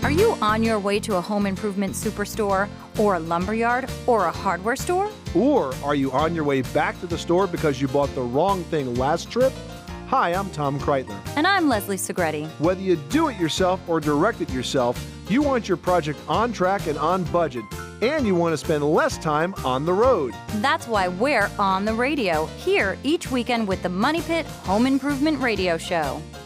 Are you on your way to a home improvement superstore, or a lumberyard, or a hardware store? Or are you on your way back to the store because you bought the wrong thing last trip? Hi, I'm Tom Kreitler. And I'm Leslie Segretti. Whether you do it yourself or direct it yourself, you want your project on track and on budget, and you want to spend less time on the road. That's why we're on the radio, here each weekend with the Money Pit Home Improvement Radio Show.